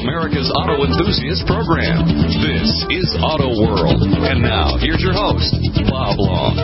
America's auto enthusiast program. This is Auto World. And now, here's your host, Bob Long.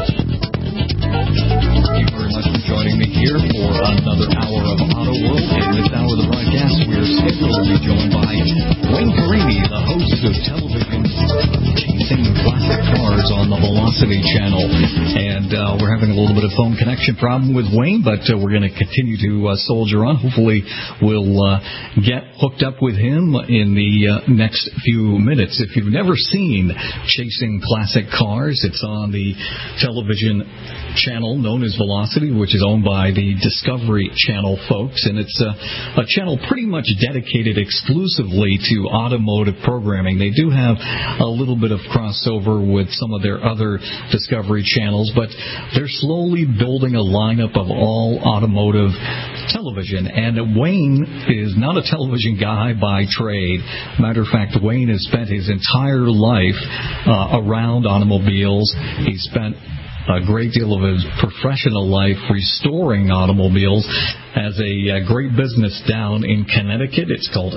Thank you very much for joining me here for another hour of Auto World. In this hour of the broadcast, we are scheduled to be joined by Wayne Carini, the host of television Chasing Classic Cars on the Velocity channel. And we're having a little bit of phone connection problem with Wayne, but we're going to continue to soldier on. Hopefully, we'll get hooked up with him in the next few minutes. If you've never seen Chasing Classic Cars, it's on the television channel known as Velocity, which is owned by the Discovery Channel folks, and it's a channel pretty much dedicated exclusively to automotive programming. They do have a little bit of crossover with some of their other Discovery channels, but they're slowly building a lineup of all automotive television. And Wayne is not a television guy by trade. Matter of fact, Wayne has spent his entire life around automobiles. He spent a great deal of his professional life restoring automobiles as a great business down in Connecticut. It's called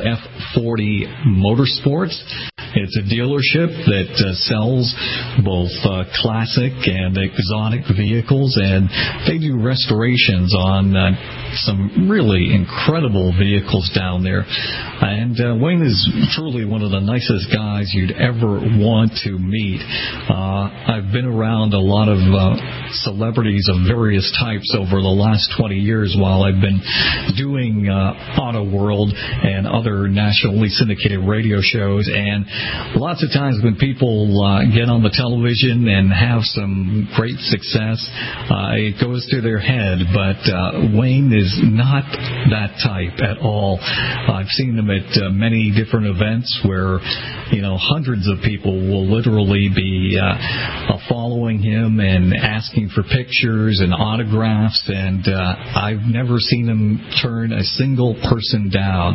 F40 Motorsports. It's a dealership that sells both classic and exotic vehicles, and they do restorations on some really incredible vehicles down there. And Wayne is truly one of the nicest guys you'd ever want to meet. I've been around a lot of celebrities of various types over the last 20 years while I've been doing Auto World and other nationally syndicated radio shows, and lots of times when people get on the television and have some great success, it goes to their head, but Wayne is not that type at all. I've seen him at many different events where, hundreds of people will literally be following him and asking for pictures and autographs, and I've never seen him turn a single person down.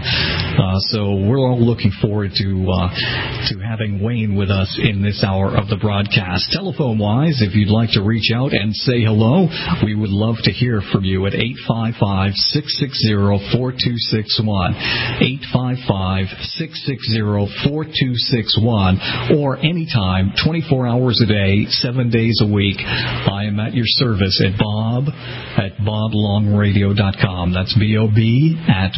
So we're all looking forward to having Wayne with us in this hour of the broadcast. Telephone-wise, if you'd like to reach out and say hello, we would love to hear from you at 855-660-4261, 855-660-4261, or anytime, 24 hours a day, 7 days a week. I am at your service at boblongradio.com. That's B-O-B at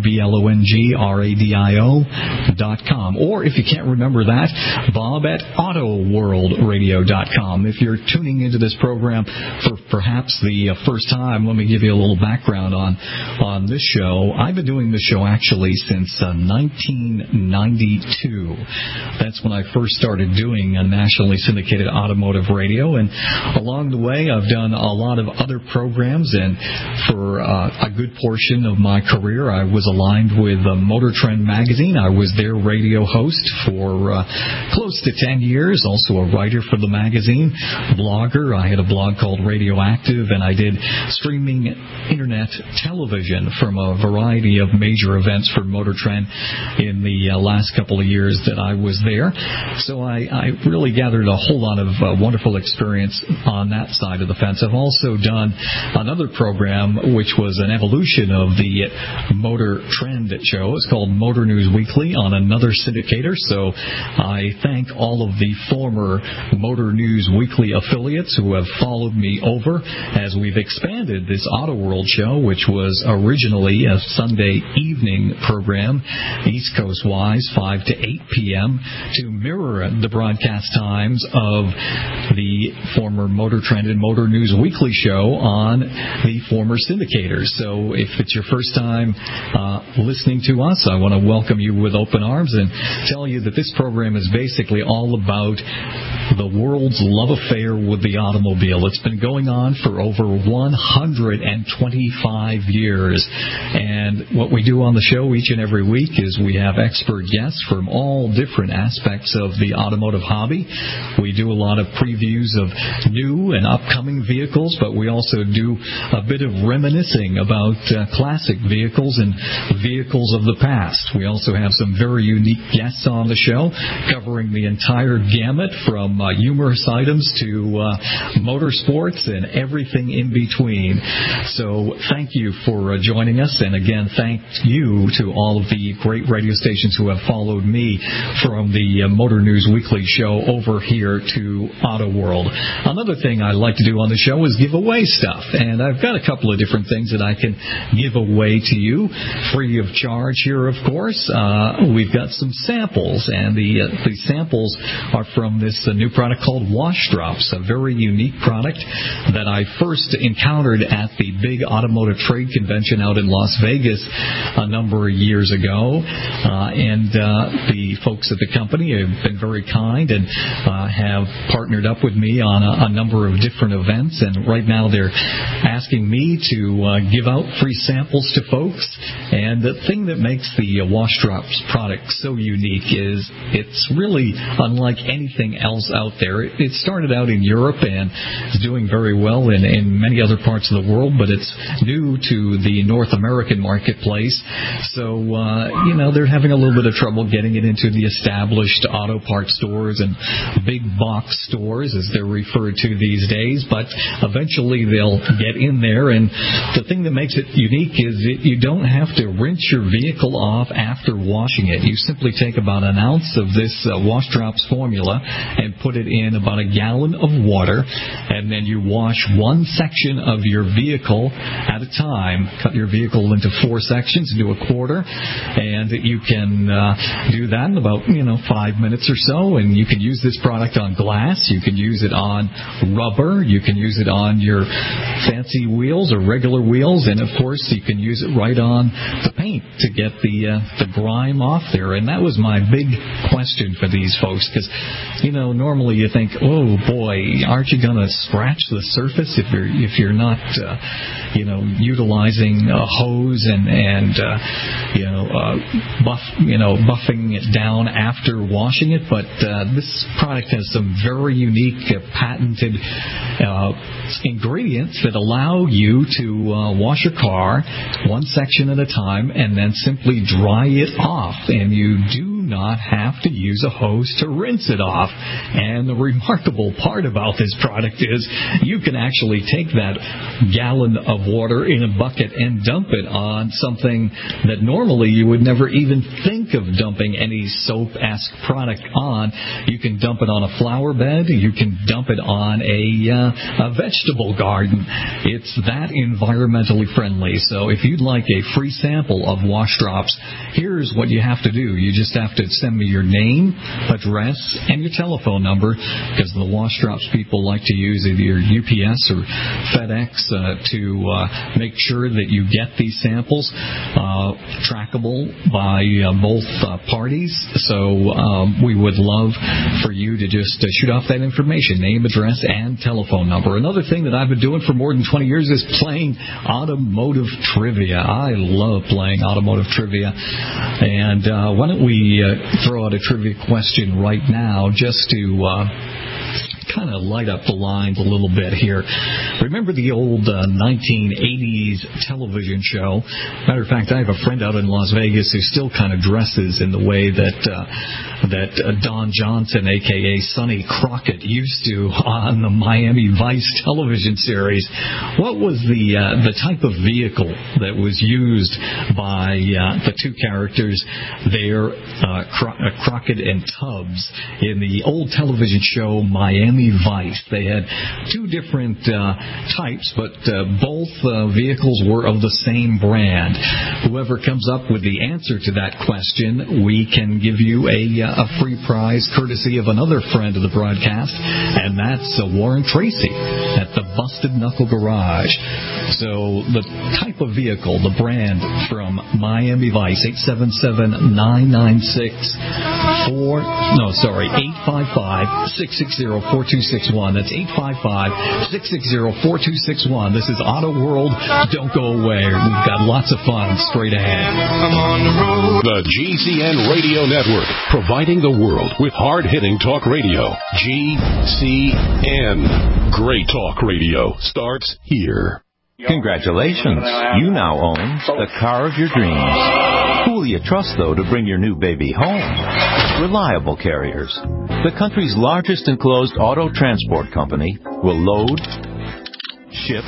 BOBLONGRADIO.com. Or if you can't remember that, Bob at AutoWorldRadio.com. If you're tuning into this program for perhaps the first time, let me give you a little background on this show. I've been doing this show actually since 1992. That's when I first started doing a nationally syndicated automotive radio, and along the way I've done a lot of other programs, and for a good portion of my career I was aligned with Motor Trend magazine. I was their radio host for close to 10 years, also a writer for the magazine, blogger. I had a blog called Radioactive, and I did streaming internet television from a variety of major events for Motor Trend in the last couple of years that I was there. So I really gathered a whole lot of wonderful experience on that side of the fence. I've also done another program which was an evolution of the Motor Trend show. It's called Motor News Weekly on another syndicator. So I thank all of the former Motor News Weekly affiliates who have followed me over as we've expanded this Auto World show, which was originally a Sunday evening program, East Coast-wise, 5 to 8 p.m., to mirror the broadcast times of the former Motor Trend and Motor News Weekly show on the former syndicators. So if it's your first time listening to us, I want to welcome you with open arms and tell you that this program is basically all about the world's love affair with the automobile. It's been going on for over 125 years. And what we do on the show each and every week is we have expert guests from all different aspects of the automotive hobby. We do a lot of previews of new and upcoming vehicles, but we also do a bit of reminiscing about classic vehicles and vehicles of the past. We also have some very unique guests on the show, covering the entire gamut from humorous items to motorsports and everything in between. So thank you for joining us, and again, thank you to all of the great radio stations who have followed me from the Motor News Weekly show over here to Auto World. Another thing I like to do on the show is give away stuff, and I've got a couple of different things that I can give away to you free of charge here, of course. We've got some samples, and the samples are from this new product called Wash Drops, a very unique product that I first encountered at the big automotive trade convention out in Las Vegas a number of years ago, and the folks at the company have been very kind and have partnered up with me on a number of different events, and right now they're asking me to give out free samples to folks. And the thing that makes the Wash Drops product so unique is it's really unlike anything else out there. It started out in Europe and is doing very well in many other parts of the world, but it's new to the North American marketplace. So, they're having a little bit of trouble getting it into the established auto parts stores and big box stores, as they're referred to these days, but eventually they'll get in there. And the thing that makes it unique is you don't have to rinse your vehicle off after washing it. You simply take about an ounce of this Wash Drops formula and put it in about a gallon of water, and then you wash one section of your vehicle at a time. Cut your vehicle into 4 sections, into a quarter, and you can do that in about 5 minutes or so. And you can use this product on glass, you can use it on rubber, you can use it on your fancy wheels or regular wheels, and of course you can use it right on the paint to get the grime off there. And that was my big question for these folks, because normally you think, oh boy, aren't you going to scratch the surface if you're not utilizing a hose and buffing it down after washing it. But this product has some very unique patented ingredients that allow you to wash your car one section at a time and then simply dry it off, and you do not have to use a hose to rinse it off. And the remarkable part about this product is you can actually take that gallon of water in a bucket and dump it on something that normally you would never even think of dumping any soap-esque product on. You can dump it on a flower bed. You can dump it on a vegetable garden. It's that environmentally friendly. So if you'd like a free sample of Wash Drops, here's what you have to do. You just have to send me your name, address, and your telephone number, because the Wash Drops people like to use either UPS or FedEx to make sure that you get these samples trackable by both parties. So we would love for you to just shoot off that information, name, address, and telephone number. Another thing that I've been doing for more than 20 years is playing automotive trivia. I love playing automotive trivia. And why don't we throw out a trivia question right now just to kind of light up the lines a little bit here. Remember the old 1980s television show? Matter of fact, I have a friend out in Las Vegas who still kind of dresses in the way that Don Johnson, a.k.a. Sonny Crockett, used to on the Miami Vice television series. What was the type of vehicle that was used by the two characters there, Crockett and Tubbs, in the old television show Miami Vice? They had two different types, but both vehicles were of the same brand. Whoever comes up with the answer to that question, we can give you a free prize courtesy of another friend of the broadcast, and that's Warren Tracy at the Busted Knuckle Garage. So the type of vehicle, the brand from Miami Vice, 855-660-4261. That's 855-660-4261. This is Auto World. Don't go away. We've got lots of fun straight ahead. The GCN Radio Network, providing the world with hard-hitting talk radio. GCN. Great talk radio starts here. Congratulations. You now own the car of your dreams. Who will you trust, though, to bring your new baby home? Reliable Carriers, the country's largest enclosed auto transport company, will load, ship,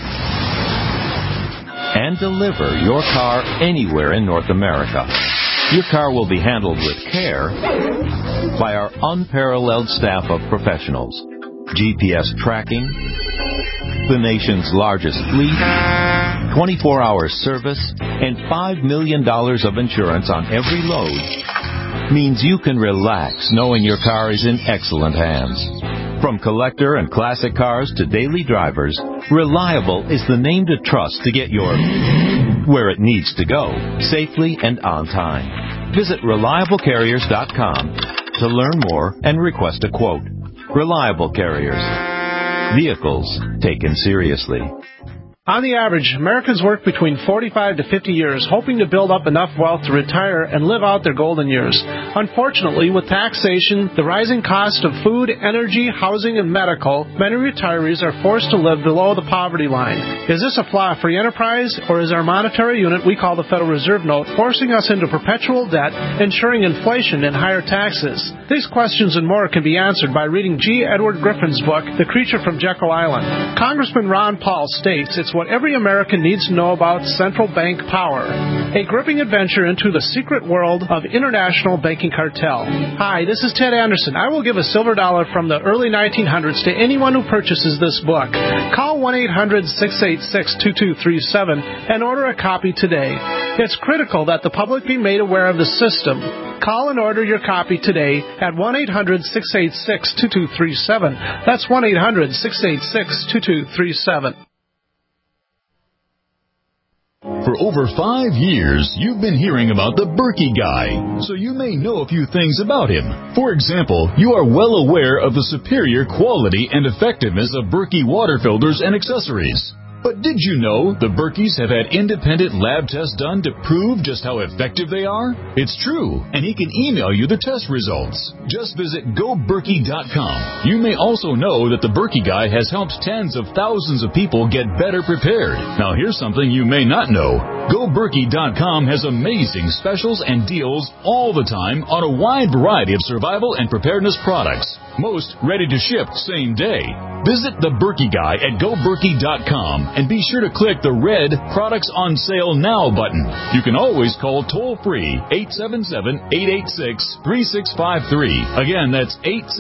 and deliver your car anywhere in North America. Your car will be handled with care by our unparalleled staff of professionals. GPS tracking, the nation's largest fleet, 24-hour service, and $5 million of insurance on every load means you can relax knowing your car is in excellent hands. From collector and classic cars to daily drivers, Reliable is the name to trust to get your where it needs to go, safely and on time. Visit ReliableCarriers.com to learn more and request a quote. Reliable Carriers. Vehicles taken seriously. On the average, Americans work between 45 to 50 years, hoping to build up enough wealth to retire and live out their golden years. Unfortunately, with taxation, the rising cost of food, energy, housing, and medical, many retirees are forced to live below the poverty line. Is this a flaw free enterprise, or is our monetary unit we call the Federal Reserve Note forcing us into perpetual debt, ensuring inflation and higher taxes? These questions and more can be answered by reading G. Edward Griffin's book, The Creature from Jekyll Island. Congressman Ron Paul states it's what every American needs to know about central bank power. A gripping adventure into the secret world of international banking cartel. Hi, this is Ted Anderson. I will give a silver dollar from the early 1900s to anyone who purchases this book. Call 1-800-686-2237 and order a copy today. It's critical that the public be made aware of the system. Call and order your copy today at 1-800-686-2237. That's 1-800-686-2237. For over 5 years, you've been hearing about the Berkey Guy, so you may know a few things about him. For example, you are well aware of the superior quality and effectiveness of Berkey water filters and accessories. But did you know the Berkeys have had independent lab tests done to prove just how effective they are? It's true, and he can email you the test results. Just visit GoBerkey.com. You may also know that the Berkey Guy has helped tens of thousands of people get better prepared. Now here's something you may not know. GoBerkey.com has amazing specials and deals all the time on a wide variety of survival and preparedness products. Most ready to ship same day. Visit the Berkey Guy at GoBerkey.com and be sure to click the red Products on Sale Now button. You can always call toll-free 877-886-3653. Again, that's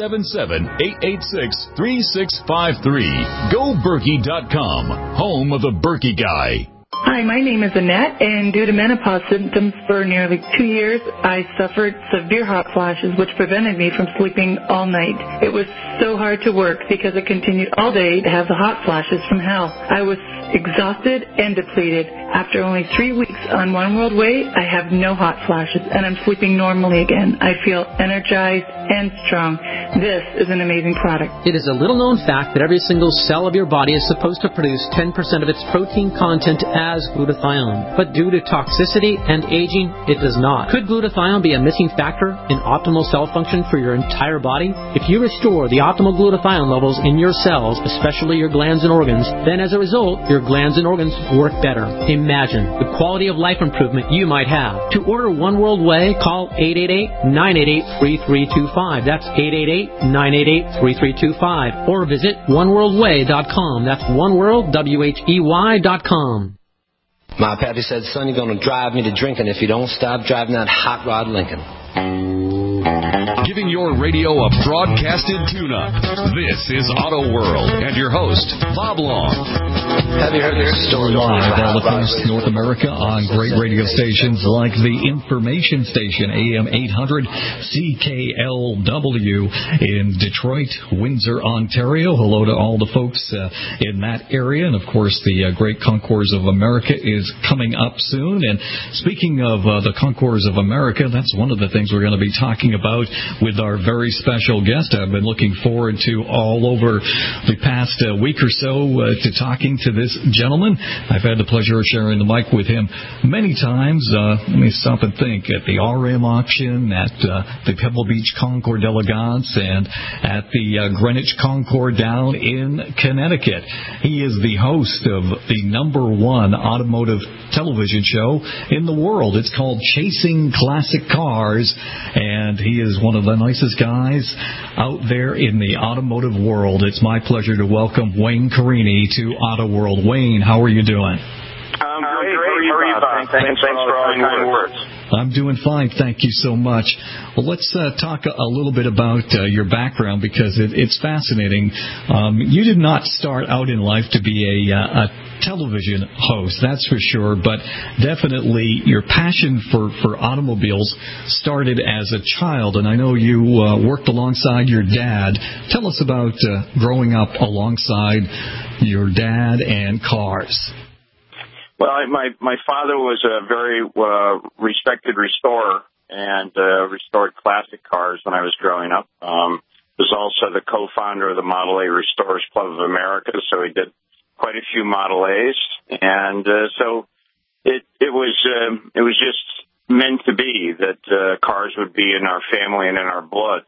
877-886-3653. GoBerkey.com, home of the Berkey Guy. Hi, my name is Annette, and due to menopause symptoms for nearly 2 years, I suffered severe hot flashes, which prevented me from sleeping all night. It was so hard to work because I continued all day to have the hot flashes from hell. I was exhausted and depleted. After only 3 weeks on One World Way, I have no hot flashes, and I'm sleeping normally again. I feel energized and strong. This is an amazing product. It is a little-known fact that every single cell of your body is supposed to produce 10% of its protein content as glutathione. But due to toxicity and aging, it does not. Could glutathione be a missing factor in optimal cell function for your entire body? If you restore the optimal glutathione levels in your cells, especially your glands and organs, then as a result, your glands and organs work better. Imagine the quality of life improvement you might have. To order One World Way, call 888-988-3325. That's 888-988-3325. Or visit oneworldway.com. That's oneworldwhey.com. My pappy said, son, you're going to drive me to drinking if you don't stop driving that hot rod Lincoln. Giving your radio a broadcasted tune-up. This is Auto World and your host, Bob Long. Have you heard this story? Live all across North America on great radio stations like the information station AM 800 CKLW in Detroit, Windsor, Ontario. Hello to all the folks in that area. And, of course, the Great Concours of America is coming up soon. And speaking of the Concours of America, that's one of the things we're going to be talking about with our very special guest. I've been looking forward to all over the past week or so to talking to this gentleman. I've had the pleasure of sharing the mic with him many times. Let me stop and think. At the RM auction, at the Pebble Beach Concours d'Elegance, and at the Greenwich Concours down in Connecticut. He is the host of the #1 automotive television show in the world. It's called Chasing Classic Cars, and he is one of the nicest guys out there in the automotive world. It's my pleasure to welcome Wayne Carini to Auto World. Wayne, how are you doing? I'm great. How are you, Bob? Thanks for all your kind words. I'm doing fine. Thank you so much. Well, let's talk a little bit about your background, because it's fascinating. You did not start out in life to be a television host, that's for sure, but definitely your passion for automobiles started as a child, and I know you worked alongside your dad. Tell us about growing up alongside your dad and cars. Well, my father was a very respected restorer and restored classic cars when I was growing up. Was also the co-founder of the Model A Restorers Club of America, so he did quite a few Model A's, and so it was just meant to be that cars would be in our family and in our blood.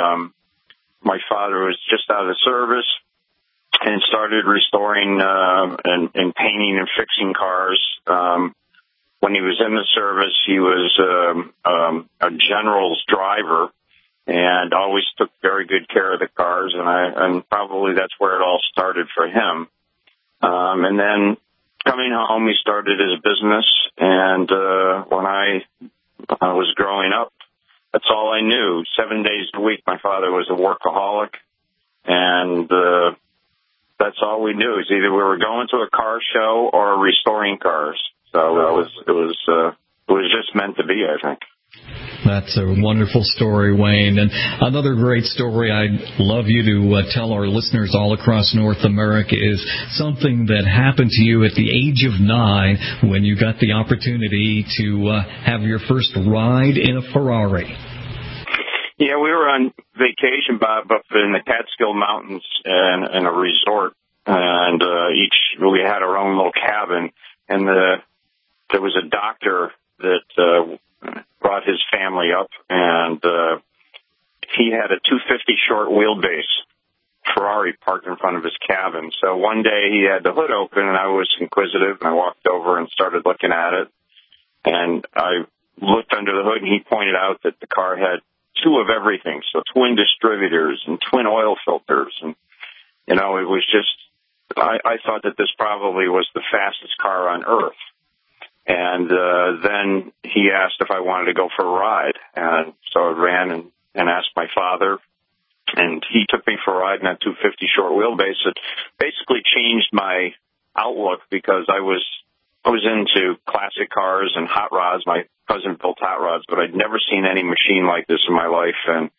My father was just out of the service and started restoring and painting and fixing cars. When he was in the service, he was a general's driver and always took very good care of the cars, and probably that's where it all started for him. And then coming home, he started his business, and when I was growing up, that's all I knew. 7 days a week, my father was a workaholic, and that's all we knew. Is either we were going to a car show or restoring cars. So it was just meant to be, I think. That's a wonderful story, Wayne. And another great story I'd love you to tell our listeners all across North America is something that happened to you at the age of 9 when you got the opportunity to have your first ride in a Ferrari. Yeah, we were on vacation, Bob, up in the Catskill Mountains in a resort, and we had our own little cabin, and there was a doctor that brought his family up, and he had a 250 short wheelbase Ferrari parked in front of his cabin. So one day he had the hood open, and I was inquisitive, and I walked over and started looking at it, and I looked under the hood, and he pointed out that the car had 2 of everything, so twin distributors and twin oil filters, and it was just, I thought that this probably was the fastest car on earth. And then he asked if I wanted to go for a ride. And so I ran and asked my father, and he took me for a ride in that 250 short wheelbase. It basically changed my outlook, because I was into classic cars and hot rods. My cousin built hot rods, but I'd never seen any machine like this in my life. And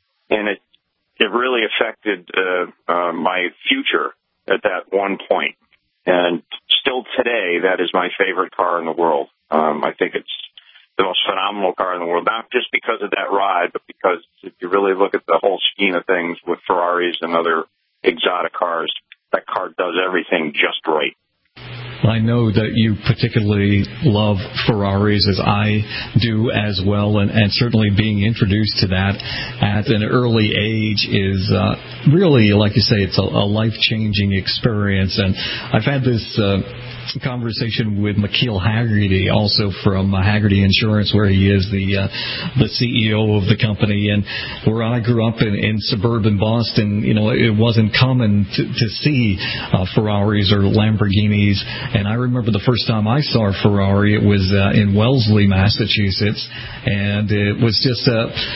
it really affected my future at that one point. And still today, that is my favorite car in the world. I think it's the most phenomenal car in the world, not just because of that ride, but because if you really look at the whole scheme of things with Ferraris and other exotic cars, that car does everything just right. I know that you particularly love Ferraris, as I do as well, and certainly being introduced to that at an early age is really, like you say, it's a life-changing experience. And I've had this conversation with McKeel Hagerty, also from Hagerty Insurance, where he is the CEO of the company. And where I grew up in suburban Boston, it wasn't common to see Ferraris or Lamborghinis. And I remember the first time I saw a Ferrari, it was in Wellesley, Massachusetts, and it was just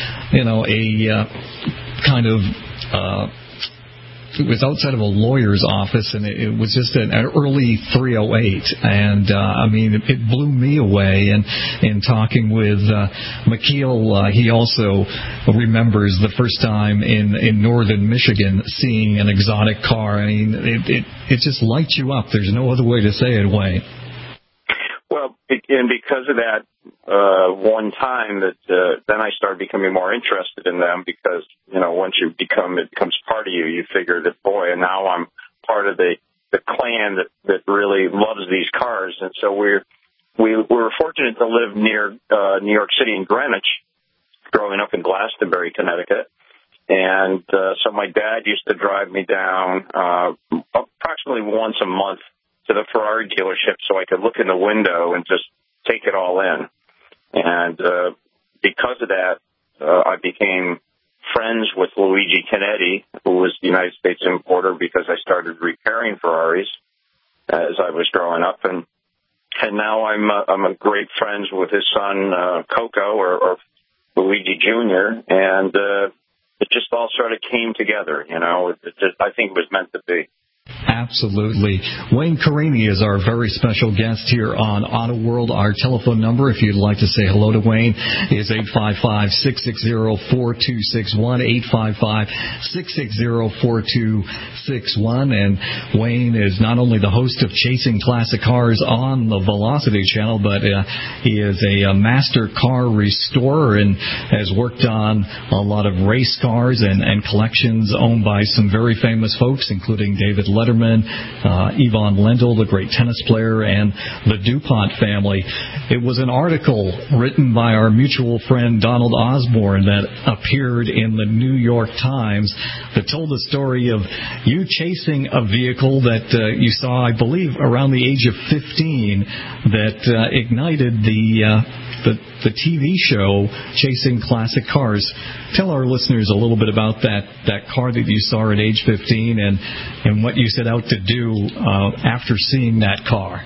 it was outside of a lawyer's office, and it was just an early 308, and it blew me away. And in talking with McKeel, he also remembers the first time in northern Michigan seeing an exotic car. I mean, it just lights you up. There's no other way to say it, Wayne. Well, and because of that one time, then I started becoming more interested in them, because once it becomes part of you, you figure that, boy, and now I'm part of the the clan that really loves these cars. And so we were fortunate to live near New York City and Greenwich, growing up in Glastonbury, Connecticut. And so my dad used to drive me down approximately once a month to the Ferrari dealership so I could look in the window and just take it all in. And because of that, I became friends with Luigi Canetti, who was the United States importer, because I started repairing Ferraris as I was growing up. And now I'm a great friends with his son, Coco, or Luigi Jr., and it just all sort of came together, you know. I think it was meant to be. Absolutely. Wayne Carini is our very special guest here on Auto World. Our telephone number, if you'd like to say hello to Wayne, is 855-660-4261, 855-660-4261. And Wayne is not only the host of Chasing Classic Cars on the Velocity Channel, but he is a master car restorer and has worked on a lot of race cars and collections owned by some very famous folks, including David Letterman, Yvonne Lendl, the great tennis player, and the DuPont family. It was an article written by our mutual friend Donald Osborne that appeared in the New York Times that told the story of you chasing a vehicle that you saw, I believe, around the age of 15 that ignited the TV show Chasing Classic Cars. Tell our listeners a little bit about that car that you saw at age 15 and what you set out to do after seeing that car.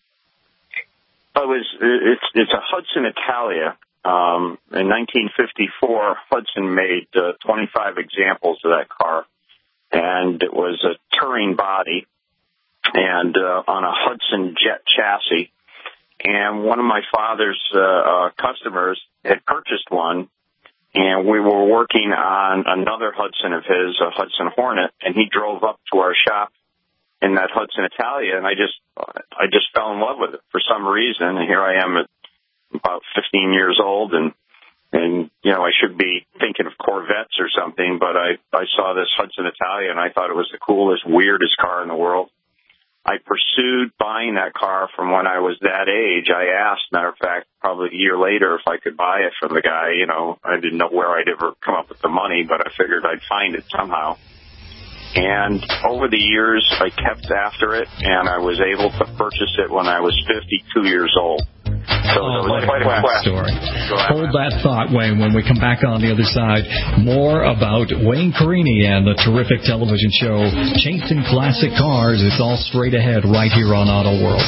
It's a Hudson Italia. In 1954, Hudson made 25 examples of that car, and it was a touring body and on a Hudson jet chassis. And one of my father's customers had purchased one, and we were working on another Hudson of his, a Hudson Hornet, and he drove up to our shop in that Hudson Italia, and I just fell in love with it for some reason. And here I am at about 15 years old, and you know, I should be thinking of Corvettes or something, but I saw this Hudson Italia, and I thought it was the coolest, weirdest car in the world. I pursued buying that car from when I was that age. I asked, matter of fact, probably a year later if I could buy it from the guy. You know, I didn't know where I'd ever come up with the money, but I figured I'd find it somehow. And over the years, I kept after it, and I was able to purchase it when I was 52 years old. So it was quite a quest. Story. Hold that thought, Wayne. When we come back on the other side, more about Wayne Carini and the terrific television show Chasing Classic Cars. It's all straight ahead right here on Auto World.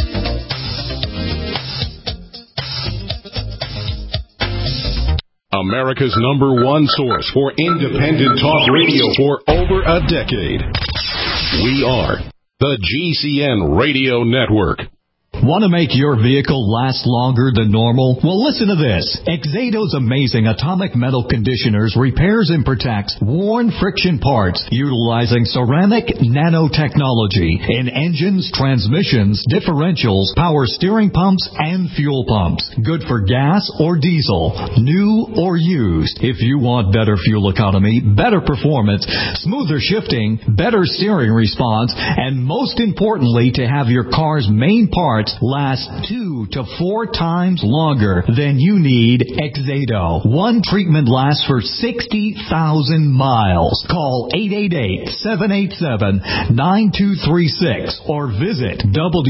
America's #1 source for independent talk radio for over a decade. We are the GCN Radio Network. Want to make your vehicle last longer than normal? Well, listen to this. Exado's amazing atomic metal conditioners repairs and protects worn friction parts utilizing ceramic nanotechnology in engines, transmissions, differentials, power steering pumps, and fuel pumps. Good for gas or diesel, new or used. If you want better fuel economy, better performance, smoother shifting, better steering response, and most importantly, to have your car's main parts last 2 to 4 times longer, then you need Exado. One treatment lasts for 60,000 miles. Call 888-787-9236 or visit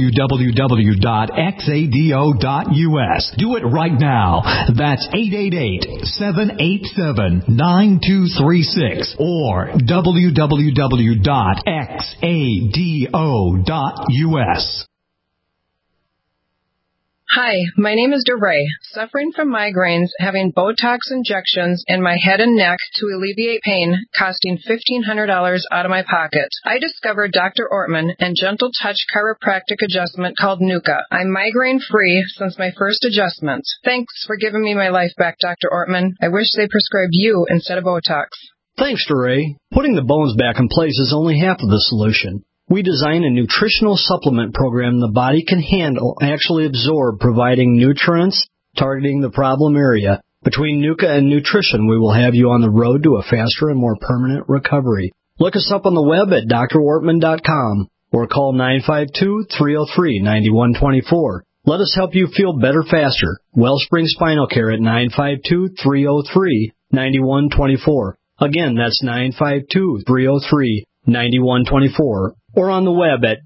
www.exado.us. Do it right now. That's 888-787-9236 or www.exado.us. Hi, my name is DeRay. Suffering from migraines, having Botox injections in my head and neck to alleviate pain, costing $1,500 out of my pocket. I discovered Dr. Ortman and Gentle Touch chiropractic adjustment called Nuka. I'm migraine-free since my first adjustment. Thanks for giving me my life back, Dr. Ortman. I wish they prescribed you instead of Botox. Thanks, DeRay. Putting the bones back in place is only half of the solution. We design a nutritional supplement program the body can handle, actually absorb, providing nutrients, targeting the problem area. Between Nuka and nutrition, we will have you on the road to a faster and more permanent recovery. Look us up on the web at drortman.com. or call 952-303-9124. Let us help you feel better faster. Wellspring Spinal Care at 952-303-9124. Again, that's 952-303-9124. Or on the web at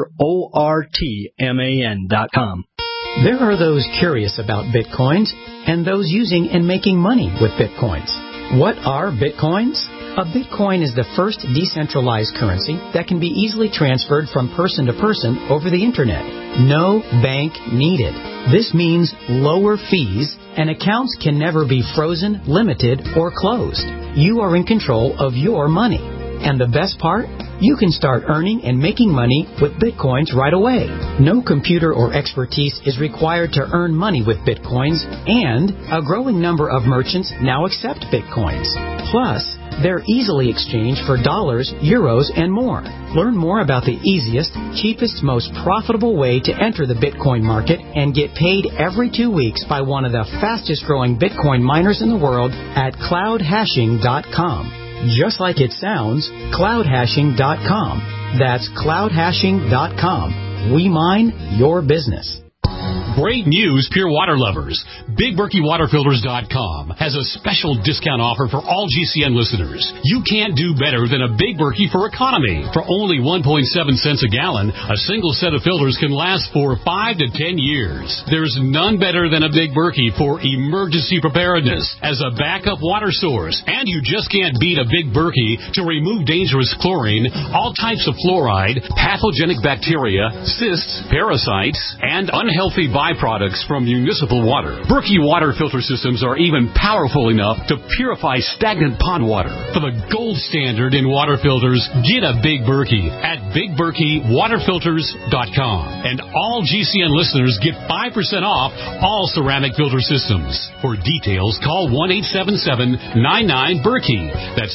drortman.com. There are those curious about Bitcoins and those using and making money with Bitcoins. What are Bitcoins? A Bitcoin is the first decentralized currency that can be easily transferred from person to person over the Internet. No bank needed. This means lower fees, and accounts can never be frozen, limited, or closed. You are in control of your money. And the best part? You can start earning and making money with Bitcoins right away. No computer or expertise is required to earn money with Bitcoins, and a growing number of merchants now accept Bitcoins. Plus, they're easily exchanged for dollars, euros, and more. Learn more about the easiest, cheapest, most profitable way to enter the Bitcoin market and get paid every 2 weeks by one of the fastest growing Bitcoin miners in the world at cloudhashing.com. Just like it sounds, cloudhashing.com. That's cloudhashing.com. We mine your business. Great news, pure water lovers. BigBerkeyWaterFilters.com has a special discount offer for all GCN listeners. You can't do better than a Big Berkey for economy. For only 1.7 cents a gallon, a single set of filters can last for 5 to 10 years. There's none better than a Big Berkey for emergency preparedness as a backup water source. And you just can't beat a Big Berkey to remove dangerous chlorine, all types of fluoride, pathogenic bacteria, cysts, parasites, and unhealthy byproducts from municipal water. Berkey water filter systems are even powerful enough to purify stagnant pond water. For the gold standard in water filters, get a Big Berkey at BigBerkeyWaterFilters.com. And all GCN listeners get 5% off all ceramic filter systems. For details, call 1-877-99-BERKEY. That's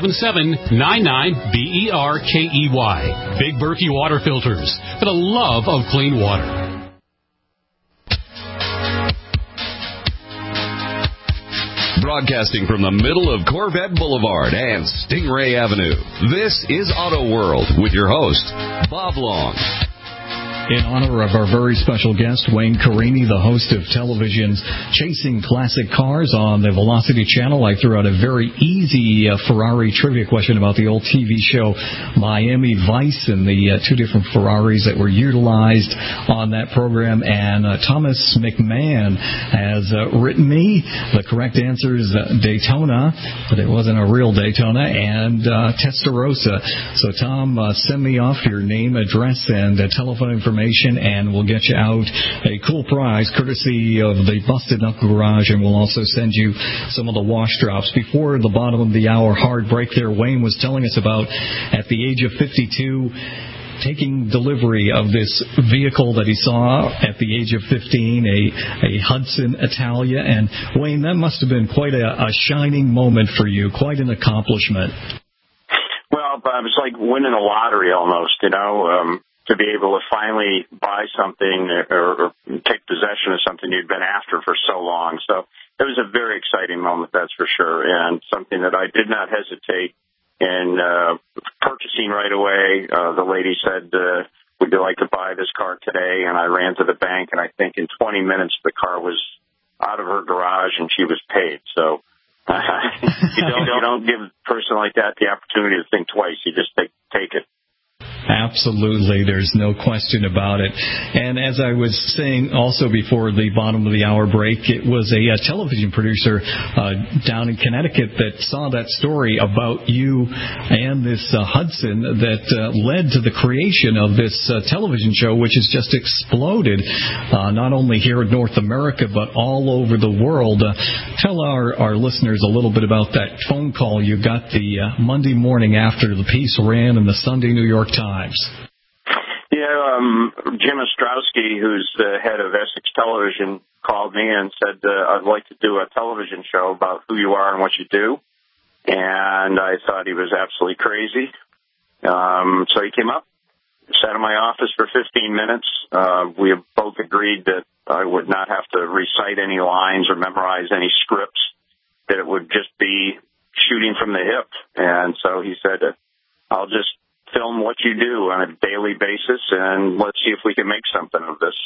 877-99-BERKEY. Big Berkey Water Filters, for the love of clean water. Broadcasting from the middle of Corvette Boulevard and Stingray Avenue, this is Auto World with your host, Bob Long. In honor of our very special guest, Wayne Carini, the host of television's Chasing Classic Cars on the Velocity Channel, I threw out a very easy Ferrari trivia question about the old TV show Miami Vice and the two different Ferraris that were utilized on that program. And Thomas McMahon has written me. The correct answer is Daytona, but it wasn't a real Daytona, and Testarossa. So, Tom, send me off your name, address, and telephone information, and we'll get you out a cool prize courtesy of the Busted Knuckle Garage, and we'll also send you some of the wash drops. Before the bottom of the hour hard break there, Wayne was telling us about, at the age of 52, taking delivery of this vehicle that he saw at the age of 15, a Hudson Italia. And, Wayne, that must have been quite a shining moment for you, quite an accomplishment. Well, it was like winning a lottery almost, to be able to finally buy something or take possession of something you'd been after for so long. So it was a very exciting moment, that's for sure, and something that I did not hesitate in purchasing right away. The lady said, would you like to buy this car today? And I ran to the bank, and I think in 20 minutes the car was out of her garage and she was paid. So you don't give a person like that the opportunity to think twice. You just take it. Absolutely. There's no question about it. And as I was saying also before the bottom of the hour break, it was a television producer down in Connecticut that saw that story about you and this Hudson that led to the creation of this television show, which has just exploded, not only here in North America, but all over the world. Tell our listeners a little bit about that phone call you got the Monday morning after the piece ran in the Sunday New York Times. Yeah, Jim Ostrowski, who's the head of Essex Television, called me and said, I'd like to do a television show about who you are and what you do. And I thought he was absolutely crazy. So he came up, sat in my office for 15 minutes. We both agreed that I would not have to recite any lines or memorize any scripts, that it would just be shooting from the hip. And so he said, I'll just film what you do on a daily basis, and let's see if we can make something of this.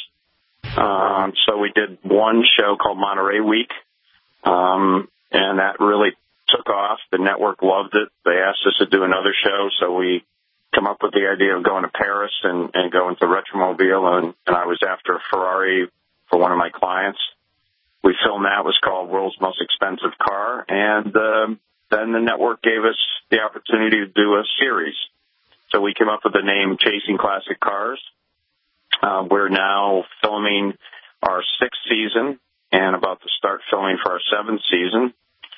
So we did one show called Monterey Week, and that really took off. The network loved it. They asked us to do another show, so we come up with the idea of going to Paris and going to Retromobile, and I was after a Ferrari for one of my clients. We filmed that. It was called World's Most Expensive Car, and then the network gave us the opportunity to do a series. So we came up with the name Chasing Classic Cars. We're now filming our 6th season and about to start filming for our 7th season.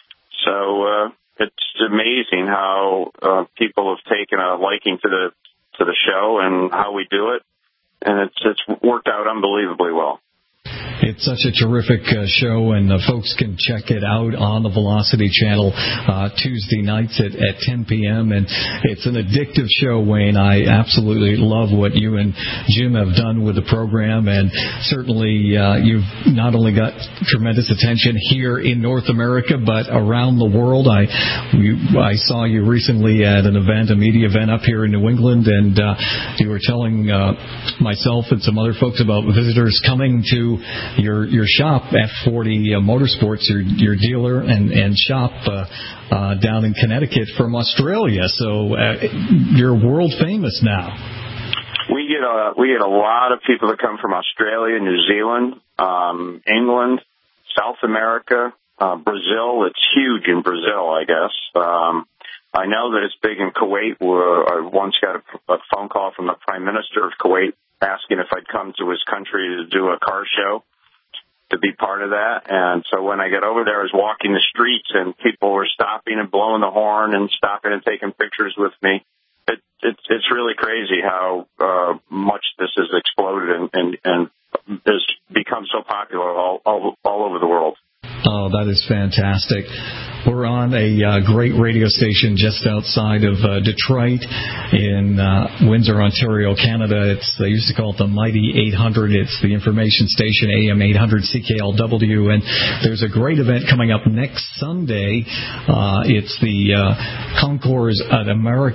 So it's amazing how people have taken a liking to the show and how we do it, and it's worked out unbelievably well. It's such a terrific show, and folks can check it out on the Velocity Channel Tuesday nights at 10 p.m. And it's an addictive show, Wayne. I absolutely love what you and Jim have done with the program, and certainly you've not only got tremendous attention here in North America, but around the world. I saw you recently at an event, a media event up here in New England, and you were telling myself and some other folks about visitors coming to your shop, F40 Motorsports, your dealer and shop down in Connecticut from Australia. So you're world famous now. We get a lot of people that come from Australia, New Zealand, England, South America, Brazil. It's huge in Brazil, I guess. I know that it's big in Kuwait. I once got a phone call from the Prime Minister of Kuwait asking if I'd come to his country to do a car show, to be part of that. And so when I got over there, I was walking the streets, and people were stopping and blowing the horn and stopping and taking pictures with me. It's really crazy how much this has exploded and has become so popular all over the world. Oh, that is fantastic. We're on a great radio station just outside of Detroit in Windsor, Ontario, Canada. They used to call it the Mighty 800. It's the information station, AM 800 CKLW. And there's a great event coming up next Sunday. It's the Concours of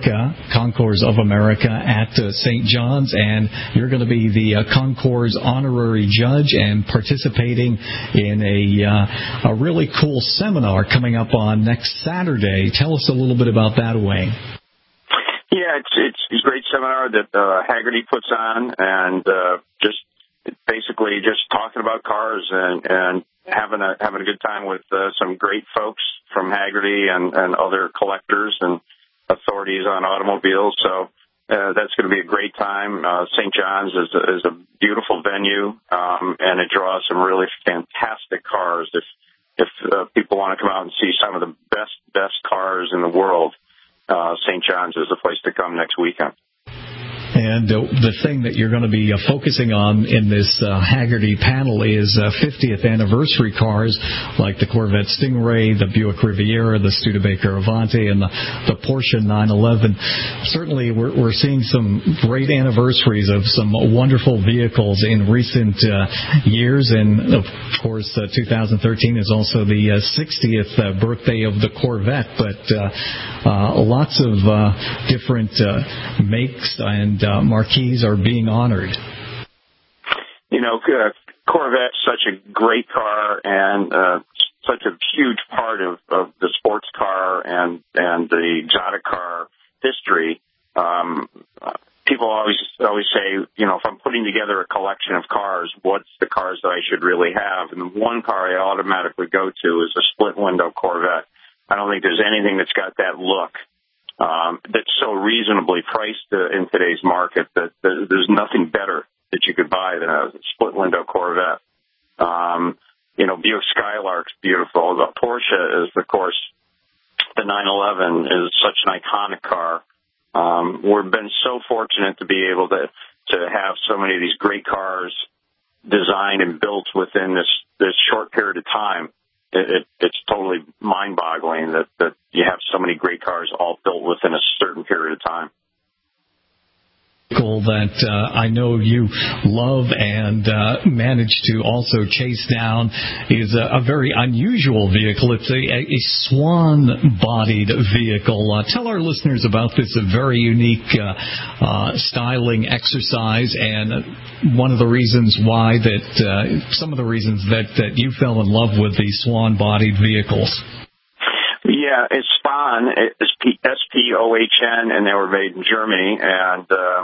America at St. John's. And you're going to be the Concours honorary judge and participating in a really cool seminar coming up on next Saturday. Tell us a little bit about that, Wayne. Yeah, it's a great seminar that Hagerty puts on, and just basically just talking about cars and having a good time with some great folks from Hagerty and other collectors and authorities on automobiles. So that's going to be a great time. St. John's is a beautiful venue, and it draws some really fantastic cars. If people want to come out and see some of the best cars in the world, St. John's is the place to come next weekend. And the thing that you're going to be focusing on in this Hagerty panel is 50th anniversary cars like the Corvette Stingray, the Buick Riviera, the Studebaker Avante, and the Porsche 911. Certainly, we're seeing some great anniversaries of some wonderful vehicles in recent years. And, of course, 2013 is also the 60th birthday of the Corvette. But lots of different makes and marquees are being honored. You know, Corvette's such a great car and such a huge part of the sports car and the exotic car history. People always say, you know, if I'm putting together a collection of cars, what's the cars that I should really have? And the one car I automatically go to is a split-window Corvette. I don't think there's anything that's got that look. That's so reasonably priced in today's market that there's nothing better that you could buy than a split-window Corvette. You know, Buick Skylark's beautiful. The Porsche is, of course, the 911 is such an iconic car. We've been so fortunate to be able to have so many of these great cars designed and built within this short period of time. It's totally mind-boggling that you have so many great cars all built within a certain period of time. vehicle that I know you love and manage to also chase down is a very unusual vehicle. It's a swan-bodied vehicle. Tell our listeners about this very unique styling exercise and one of the reasons why some of the reasons that you fell in love with these swan-bodied vehicles. Yeah, it's Spahn. It's S-P-O-H-N, and they were made in Germany, and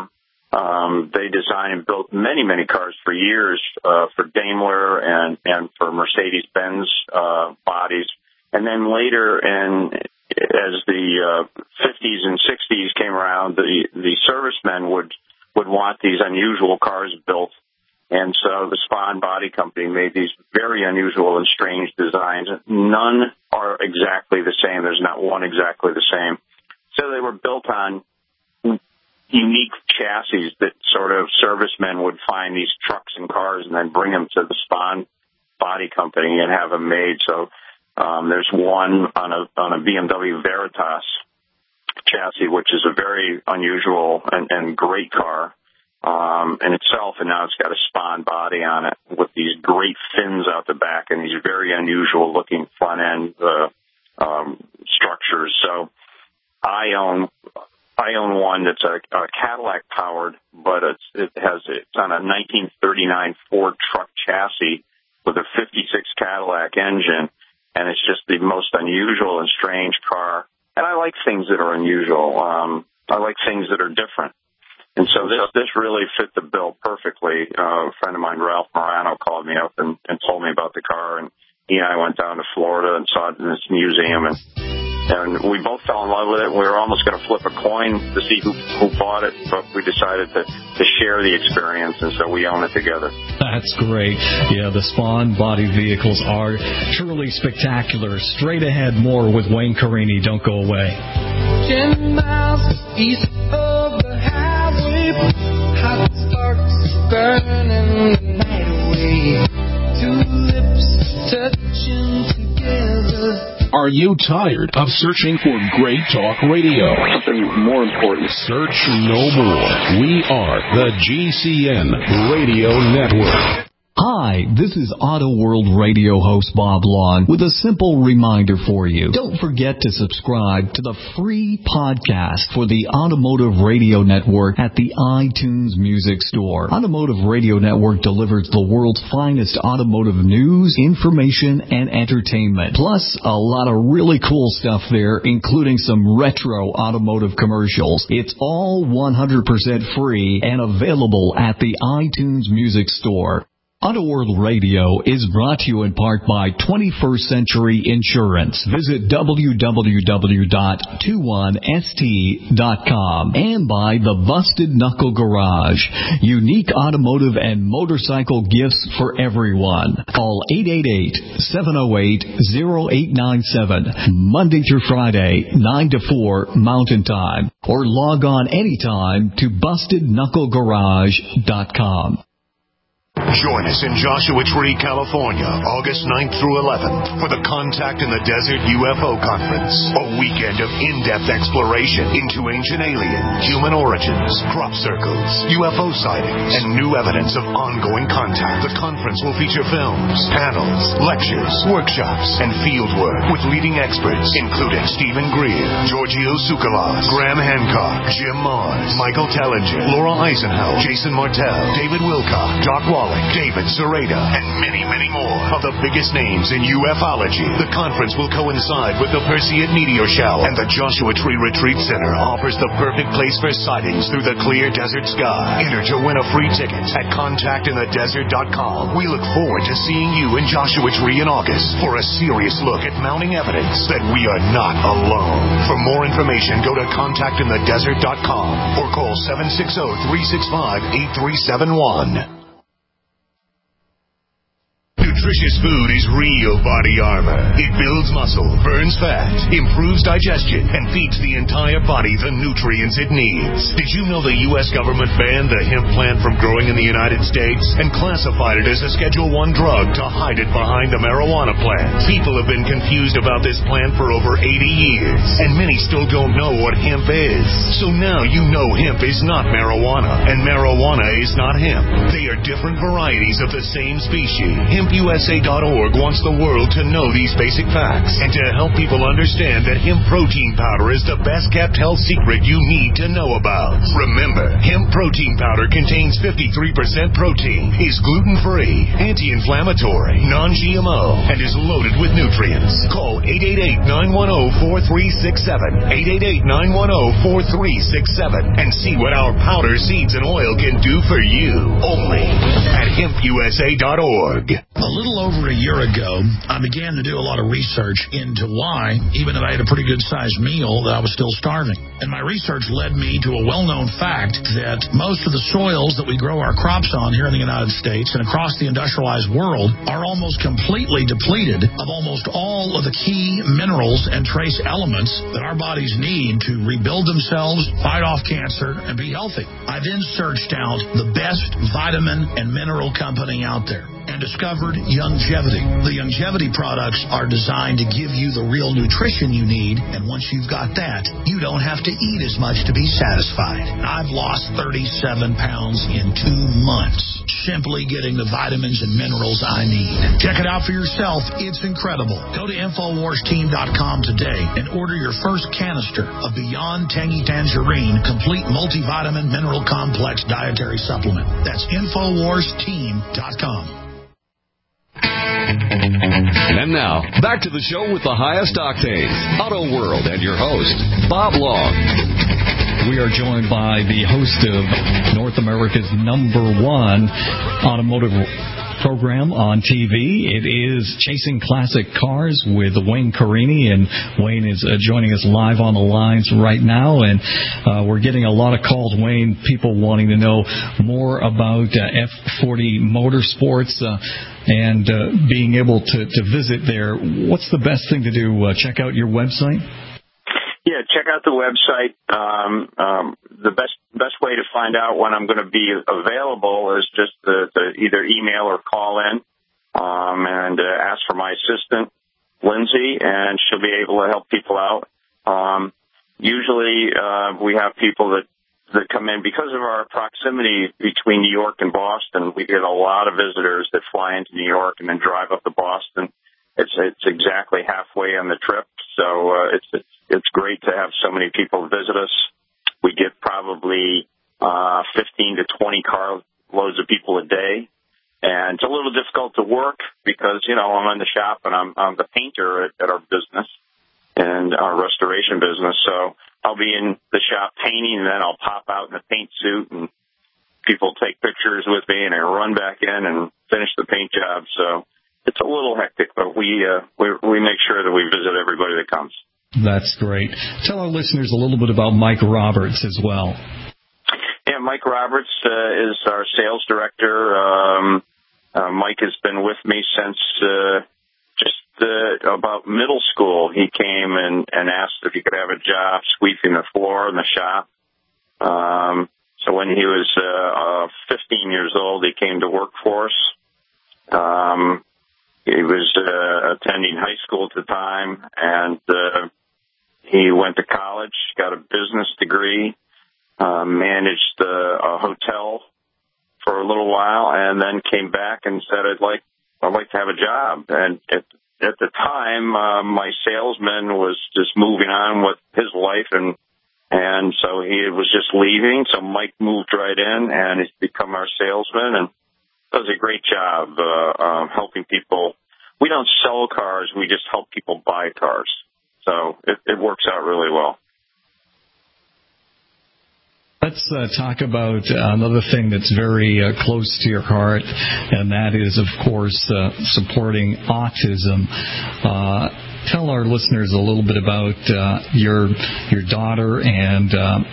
they designed and built many, many cars for years for Daimler and for Mercedes-Benz bodies. And then later, as the 50s and 60s came around, the servicemen would want these unusual cars built. And so the Spahn Body Company made these very unusual and strange designs. None are exactly the same. There's not one exactly the same. So they were built on unique chassis that sort of servicemen would find these trucks and cars and then bring them to the Spahn Body Company and have them made. So there's one on a BMW Veritas chassis, which is a very unusual and great car in itself, and now it's got a Spahn body on it with these great fins out the back and these very unusual looking front end structures. So I own one that's a Cadillac powered, but it's on a 1939 Ford truck chassis with a 56 Cadillac engine, and it's just the most unusual and strange car. And I like things that are unusual. I like things that are different. And so this really fit the bill perfectly. A friend of mine, Ralph Morano, called me up and told me about the car, and he and I went down to Florida and saw it in this museum, and we both fell in love with it. We were almost going to flip a coin to see who bought it, but we decided to share the experience, and so we own it together. That's great. Yeah, the Spahn body vehicles are truly spectacular. Straight ahead, more with Wayne Carini. Don't go away. 10 miles east of the highway, hot sparks burning the night away. Two lips touching together. Are you tired of searching for great talk radio? Something more important. Search no more. We are the GCN Radio Network. Hi, this is Auto World Radio host Bob Long with a simple reminder for you. Don't forget to subscribe to the free podcast for the Automotive Radio Network at the iTunes Music Store. Automotive Radio Network delivers the world's finest automotive news, information, and entertainment. Plus, a lot of really cool stuff there, including some retro automotive commercials. It's all 100% free and available at the iTunes Music Store. Auto World Radio is brought to you in part by 21st Century Insurance. Visit www.21st.com and by the Busted Knuckle Garage. Unique automotive and motorcycle gifts for everyone. Call 888-708-0897, Monday through Friday, 9 to 4 Mountain Time, or log on anytime to BustedKnuckleGarage.com. Join us in Joshua Tree, California, August 9th through 11th for the Contact in the Desert UFO Conference. A weekend of in-depth exploration into ancient aliens, human origins, crop circles, UFO sightings, and new evidence of ongoing contact. The conference will feature films, panels, lectures, workshops, and fieldwork with leading experts, including Stephen Greer, Giorgio Tsoukalos, Graham Hancock, Jim Mars, Michael Tellinger, Laura Eisenhower, Jason Martell, David Wilcock, Doc Wallace, David Sereda, and many, many more of the biggest names in ufology. The conference will coincide with the Perseid meteor shower, and the Joshua Tree Retreat Center offers the perfect place for sightings through the clear desert sky. Enter to win a free ticket at contactinthedesert.com. We look forward to seeing you in Joshua Tree in August for a serious look at mounting evidence that we are not alone. For more information, go to contactinthedesert.com or call 760-365-8371. nutritious food is real body armor. It builds muscle, burns fat, improves digestion, and feeds the entire body the nutrients it needs. Did you know the U.S. government banned the hemp plant from growing in the United States and classified it as a Schedule I drug to hide it behind a marijuana plant? People have been confused about this plant for over 80 years, and many still don't know what hemp is. So now you know hemp is not marijuana, and marijuana is not hemp. They are different varieties of the same species. HempUSA.org wants the world to know these basic facts and to help people understand that hemp protein powder is the best kept health secret you need to know about. Remember, hemp protein powder contains 53% protein, is gluten-free, anti-inflammatory, non-GMO, and is loaded with nutrients. Call 888-910-4367, 888-910-4367, and see what our powder, seeds, and oil can do for you. Only at HempUSA.org. A little over a year ago, I began to do a lot of research into why, even if I had a pretty good-sized meal, that I was still starving. And my research led me to a well-known fact that most of the soils that we grow our crops on here in the United States and across the industrialized world are almost completely depleted of almost all of the key minerals and trace elements that our bodies need to rebuild themselves, fight off cancer, and be healthy. I then searched out the best vitamin and mineral company out there and discovered Youngevity. The Youngevity products are designed to give you the real nutrition you need, and once you've got that, you don't have to eat as much to be satisfied. I've lost 37 pounds in 2 months, simply getting the vitamins and minerals I need. Check it out for yourself. It's incredible. Go to InfoWarsTeam.com today and order your first canister of Beyond Tangy Tangerine Complete Multivitamin Mineral Complex Dietary Supplement. That's InfoWarsTeam.com. And now, back to the show with the highest octane, Auto World, and your host, Bob Long. We are joined by the host of North America's #1 automotive program on TV. It is Chasing Classic Cars with Wayne Carini, and Wayne is joining us live on the lines right now, and we're getting a lot of calls, Wayne, people wanting to know more about F40 Motorsports and being able to visit there. What's the best thing to do? Check out your website? Yeah, check out the website. The best way to find out when I'm going to be available is just to either email or call in and ask for my assistant, Lindsay, and she'll be able to help people out. Usually we have people that come in because of our proximity between New York and Boston. We get a lot of visitors that fly into New York and then drive up to Boston. It's exactly halfway on the trip, so it's great to have so many people visit us. We get probably 15 to 20 car loads of people a day, and it's a little difficult to work because, you know, I'm in the shop and I'm the painter at our business and our restoration business, so I'll be in the shop painting, and then I'll pop out in a paint suit, and people take pictures with me, and I run back in and finish the paint job. So it's a little hectic, but we make sure that we visit everybody that comes. That's great. Tell our listeners a little bit about Mike Roberts as well. Yeah, Mike Roberts is our sales director. Mike has been with me since about middle school. He came and asked if he could have a job sweeping the floor in the shop. So when he was 15 years old, he came to work for us. He was attending high school at the time, and he went to college, got a business degree, managed a hotel for a little while, and then came back and said, I'd like to have a job. And at the time, my salesman was just moving on with his life, and so he was just leaving. So Mike moved right in, and he's become our salesman, and does a great job helping people. We don't sell cars; we just help people buy cars. So it works out really well. Let's talk about another thing that's very close to your heart, and that is, of course, supporting autism. Tell our listeners a little bit about your daughter and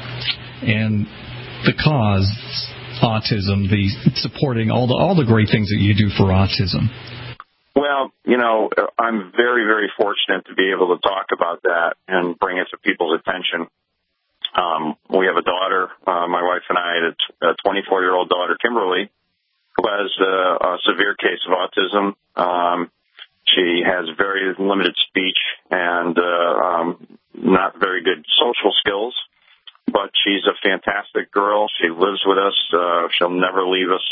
the cause, autism, the supporting all the great things that you do for autism. Well, I'm very, very fortunate to be able to talk about that and bring it to people's attention. We have a daughter, my wife and I, a 24-year-old daughter, Kimberly, who has a severe case of autism. She has very limited speech and not very good social skills, but she's a fantastic girl. She lives with us. She'll never leave us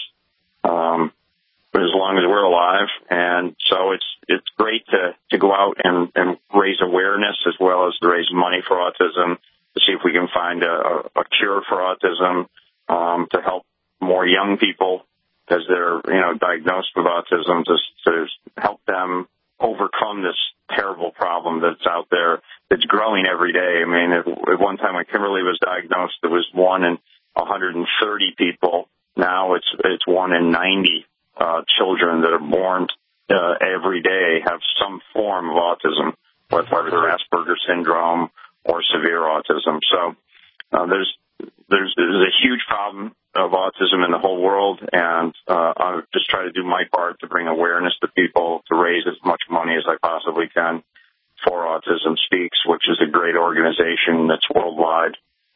as long as we're alive. And so it's great to go out and raise awareness as well as to raise money for autism, to see if we can find a cure for autism, to help more young people as they're, diagnosed with autism, to help them overcome this terrible problem that's out there. It's growing every day. I mean, at one time when Kimberly was diagnosed, it was 1 in 130 people. Now it's 1 in 90 children that are born every day have some form of autism, whether Asperger's syndrome or severe autism. So there's a huge problem of autism in the whole world, and I just try to do my part to bring awareness to people, to raise as much money as I possibly can for Autism Speaks, which is a great organization that's worldwide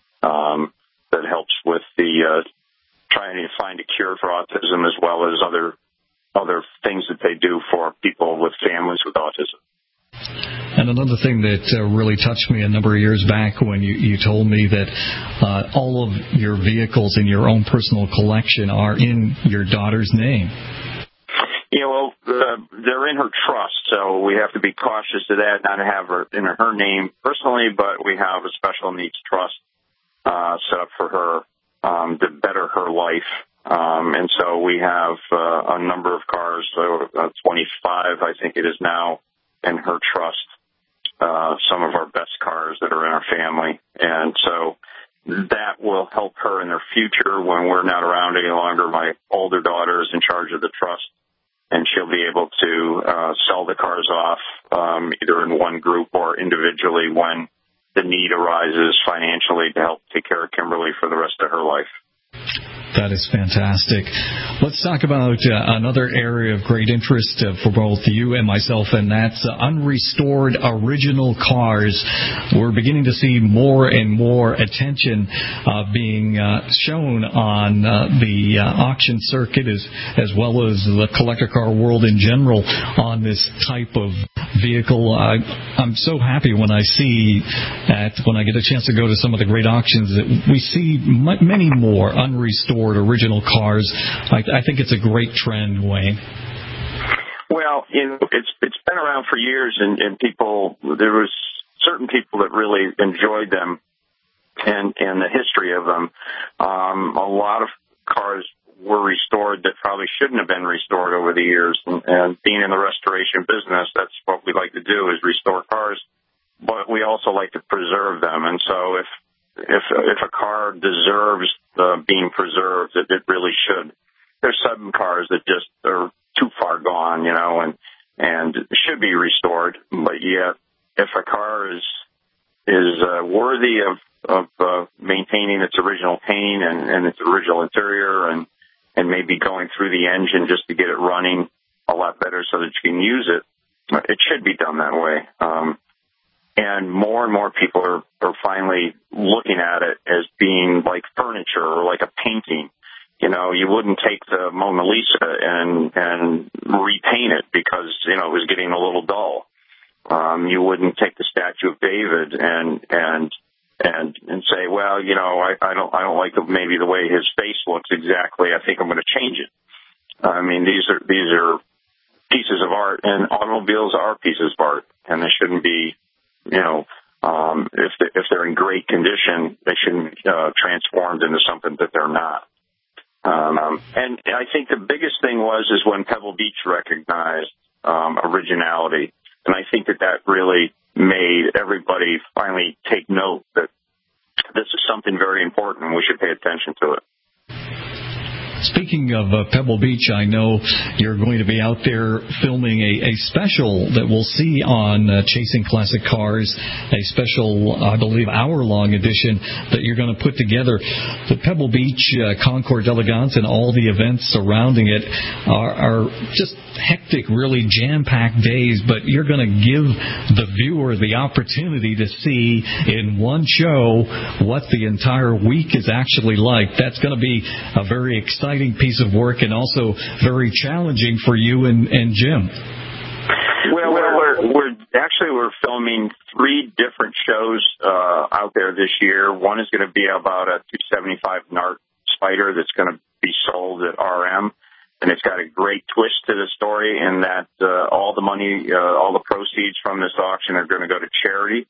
that helps with the trying to find a cure for autism as well as other things that they do for people with families with autism. And another thing that really touched me a number of years back when you told me that all of your vehicles in your own personal collection are in your daughter's name. Yeah, well, they're in her trust, so we have to be cautious of that, not to have her in her name personally, but we have a special needs trust set up for her to better her life. And so we have a number of cars, 25, I think it is now, in her trust, some of our best cars that are in our family. And so that will help her in the future when we're not around any longer. My older daughter is in charge of the trust, and she'll be able to sell the cars off either in one group or individually when the need arises financially to help take care of Kimberly for the rest of her life. That is fantastic. Let's talk about another area of great interest for both you and myself, and that's unrestored original cars. We're beginning to see more and more attention being shown on the auction circuit as well as the collector car world in general on this type of vehicle. I'm so happy when I see when I get a chance to go to some of the great auctions that we see many more unrestored original cars. I think it's a great trend, Wayne. Well, it's been around for years, and there was certain people that really enjoyed them and the history of them. A lot of cars were restored that probably shouldn't have been restored over the years, and being in the restoration business, that's what we like to do, is restore cars, but we also like to preserve them. And so if a car deserves being preserved, it really should. There's some cars that just are too far gone, and should be restored. But yet, if a car is worthy of maintaining its original paint and its original interior, and maybe going through the engine just to get it running a lot better so that you can use it should be done that way. And more people are finally looking at it as being like furniture or like a painting. You wouldn't take the Mona Lisa and repaint it because, it was getting a little dull. You wouldn't take the Statue of David and say, well, I don't like maybe the way his face looks exactly. I think I'm going to change it. I mean, these are pieces of art, and automobiles are pieces of art, and they shouldn't be, if they're in great condition, they shouldn't be transformed into something that they're not. And I think the biggest thing is when Pebble Beach recognized originality, and I think that really made everybody finally take note that this is something very important and we should pay attention to it. Speaking of Pebble Beach, I know you're going to be out there filming a special that we'll see on Chasing Classic Cars, a special, I believe, hour-long edition that you're going to put together. The Pebble Beach Concours d'Elegance and all the events surrounding it are just hectic, really jam-packed days, but you're going to give the viewer the opportunity to see in one show what the entire week is actually like. That's going to be a very exciting piece of work and also very challenging for you and Jim. Well, we're filming 3 different shows out there this year. One is going to be about a 275 NART Spider that's going to be sold at RM. And it's got a great twist to the story in that all the money, all the proceeds from this auction are going to go to charity.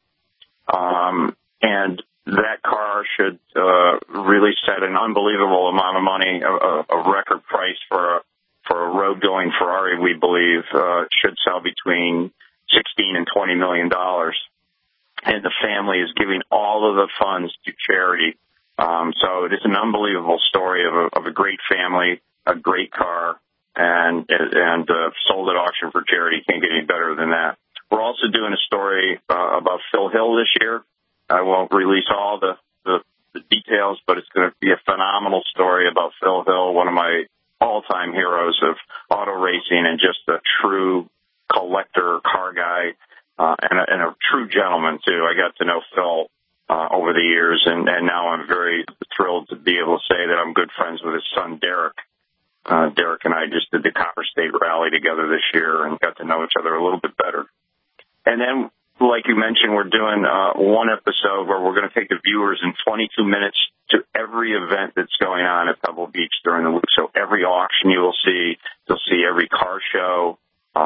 And that car should really set an unbelievable amount of money, a record price for a road-going Ferrari, we believe, should sell between $16 and $20 million. And the family is giving all of the funds to charity. So it is an unbelievable story of a great family, a great car, and sold at auction for charity. Can't get any better than that. We're also doing a story about Phil Hill this year. I won't release all the details, but it's going to be a phenomenal story about Phil Hill, one of my all-time heroes of auto racing and just a true collector car guy and a true gentleman, too. I got to know Phil over the years, and now I'm very thrilled to be able to say that I'm good friends with his son, Derek. Derek and I just did the Copper State Rally together this year and got to know each other a little bit better. And then, like you mentioned, we're doing one episode where we're going to take the viewers in 22 minutes to every event that's going on at Pebble Beach during the week. So every auction you'll see every car show,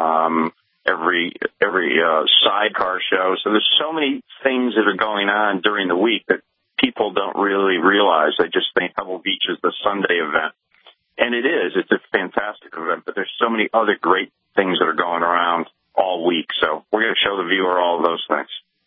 every sidecar show. So there's so many things that are going on during the week that people don't really realize. They just think Pebble Beach is the Sunday event. And it is. It's a fantastic event, but there's so many other great things that are going around all week. So we're going to show the viewer all of those things.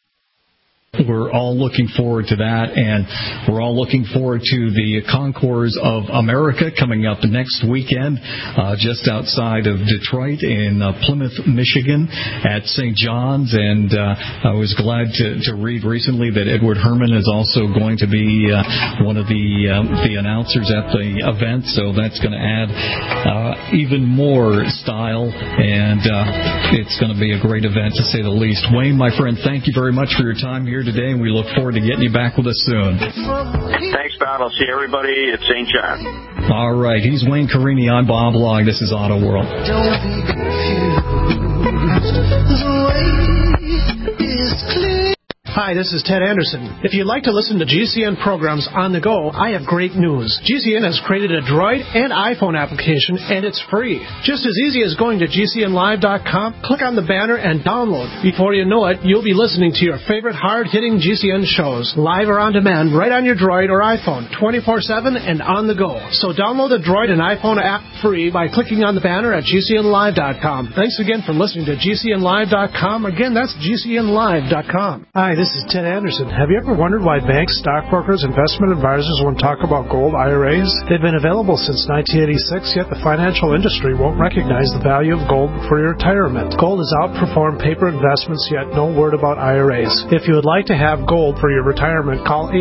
We're all looking forward to that, and we're all looking forward to the Concours of America coming up next weekend just outside of Detroit in Plymouth, Michigan at St. John's. And I was glad to read recently that Edward Herman is also going to be one of the announcers at the event, so that's going to add even more style, and it's going to be a great event to say the least. Wayne, my friend, thank you very much for your time here today, and we look forward to getting you back with us soon. Thanks, Bob. I'll see everybody at St. John. All right. He's Wayne Carini. I'm Bob Log. This is Auto World. Don't be confused. The way is clear. Hi, this is Ted Anderson. If you'd like to listen to GCN programs on the go, I have great news. GCN has created a Droid and iPhone application, and it's free. Just as easy as going to GCNlive.com, click on the banner, and download. Before you know it, you'll be listening to your favorite hard-hitting GCN shows, live or on demand, right on your Droid or iPhone, 24/7 and on the go. So download the Droid and iPhone app free by clicking on the banner at GCNlive.com. Thanks again for listening to GCNlive.com. Again, that's GCNlive.com. Hi, this is Ted Anderson. Have you ever wondered why banks, stockbrokers, investment advisors won't talk about gold IRAs? They've been available since 1986, yet the financial industry won't recognize the value of gold for your retirement. Gold has outperformed paper investments, yet no word about IRAs. If you would like to have gold for your retirement, call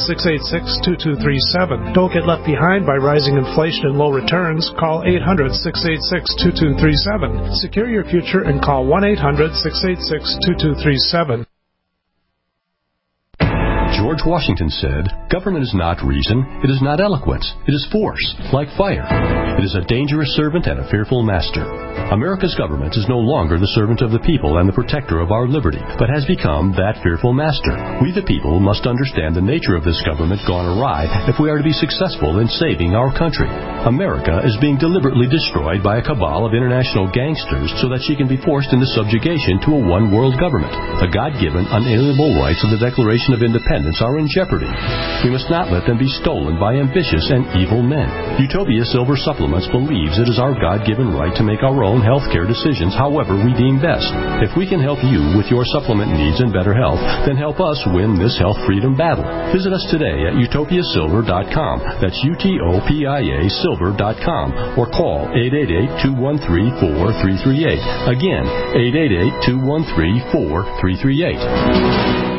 800-686-2237. Don't get left behind by rising inflation and low returns. Call 800-686-2237. Secure your future and call 1-800-686-2237. George Washington said, "Government is not reason, it is not eloquence, it is force, like fire. It is a dangerous servant and a fearful master." America's government is no longer the servant of the people and the protector of our liberty, but has become that fearful master. We the people must understand the nature of this government gone awry if we are to be successful in saving our country. America is being deliberately destroyed by a cabal of international gangsters so that she can be forced into subjugation to a one-world government. The God-given, unalienable rights of the Declaration of Independence lives are in jeopardy. We must not let them be stolen by ambitious and evil men. Utopia Silver Supplements believes it is our God-given right to make our own health care decisions however we deem best. If we can help you with your supplement needs and better health, then help us win this health freedom battle. Visit us today at utopiasilver.com. That's UTOPIA silver.com, or call 888-213-4338. Again, 888-213-4338.